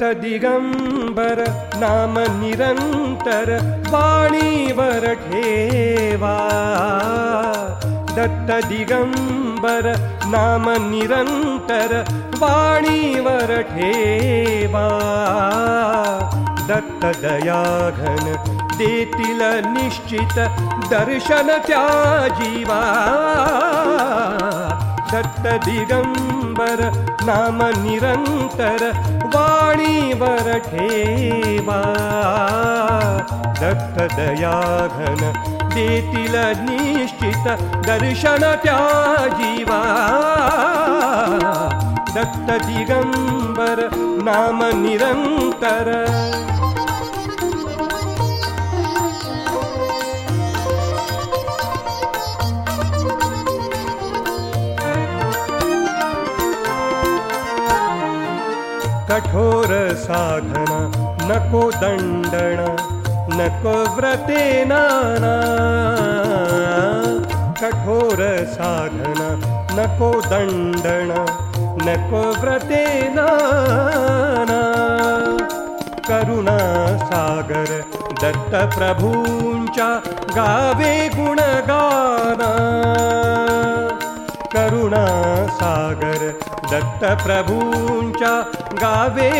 दिगंबर नाम निरंतर वाणीवर ठेवा. दत्त दिगंबर नाम निरंतर वाणीवर ठेवा. दत्त दयाघन देतील निश्चित दर्शन त्या जीवा. दत्त दिगंबर नाम निरंतर वाणीवर ठेवा. दत्त दयाघन देतील निश्चित दर्शन त्या जीवा. दत्त दिगंबर नाम निरंतर. कठोर साधना नको दंडना नको व्रते नाना. कठोर साधना नको दंडना नको व्रते नाना. करुणा सागर दत्त प्रभूंच्या गावे गुणगाना. करुणा सागर दत्त प्रभूंच्या गावे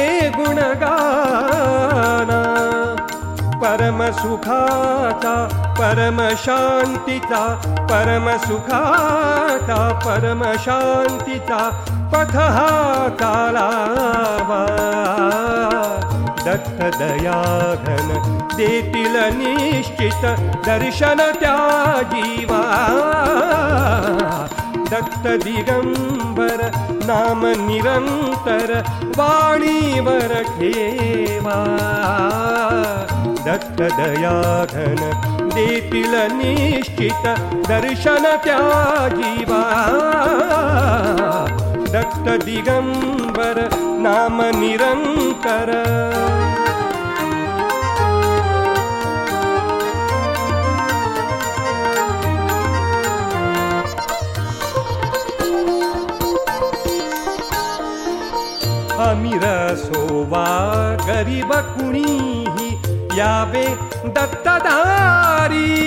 गुणगाना. परम सुखाचा परम शांतीचा परम सुखाचा परम शांतीचा पथ हा चालावा. दत्त दयाघन देतील निश्चित दर्शन त्या जीवा. दत्त दिगंबर नाम निरंतर वाणीवर ठेवा. दत्त दयाघन देतील निश्चित दर्शन त्या जीवा. दत्त दिगंबर नाम निरंतर. अमीर सोवा गरीब कुणीही यावे दत्तदारी.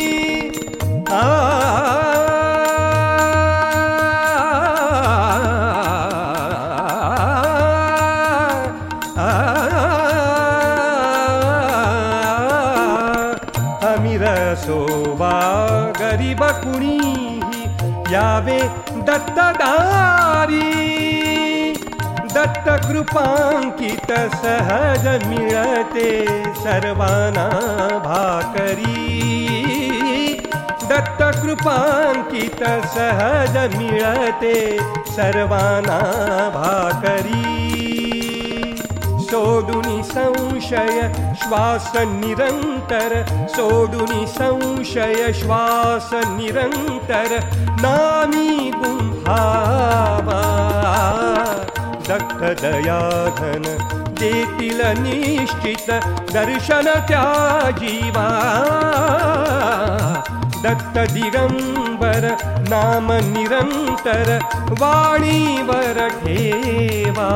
अमीर सोवा गरीब कुणीही यावे दत्तदारी. दत्त कृपांकित सहज मिळते सर्वांना भाकरी. दत्त कृपांकित सहज मिळते सर्वांना भाकरी. सोडूनी संशय श्वास निरंतर सोडूनी संशय श्वास निरंतर नामी गुंफावा. दत्त दयाघन देतील निश्चित दर्शन त्या जीवा. दत्त दिगंबर नाम निरंतर वाणीवर ठेवा.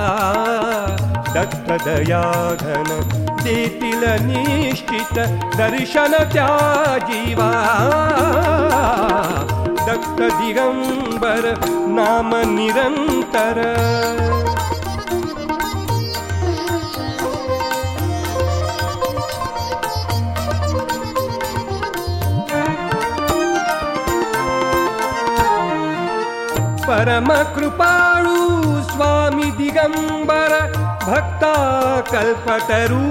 दत्त दयाघन देतील निश्चित दर्शन त्या जीवा. दत्त दिगंबर नाम निरंतर. परम कृपाळू स्वामी दिगंबर भक्ता कल्पतरू.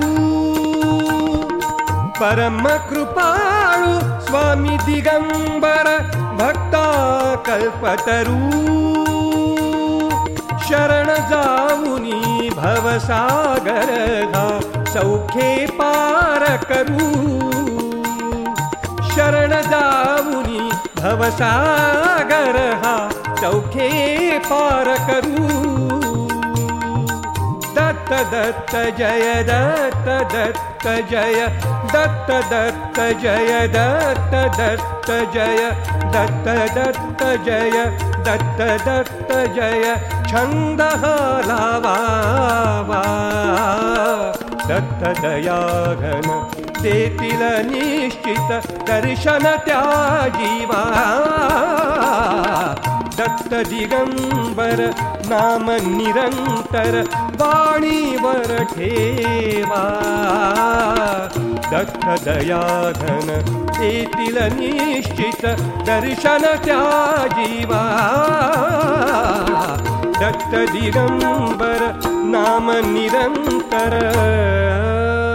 परम कृपाळू स्वामी दिगंबर भक्ता कल्पतरू. शरण जाऊनी भवसागर हा सौखे पार करू. शरण जाऊनी भवसागर हा सौखे पार करू. दत्त दत्त जय दत्त दत्त जय दत्त दत्त जय दत्त दत्त जय दत्त दत्त जय दत्त दत्त जय. छंद लावावा. दत्त दयाघन देतील निश्चित दर्शन त्या जीवा. दत्त दिगंबर नाम निरंतर वाणीवर ठेवा. दत्त दयाघन देतील निश्चित दर्शन त्या जीवा. दत्त दिगंबर नाम निरंतर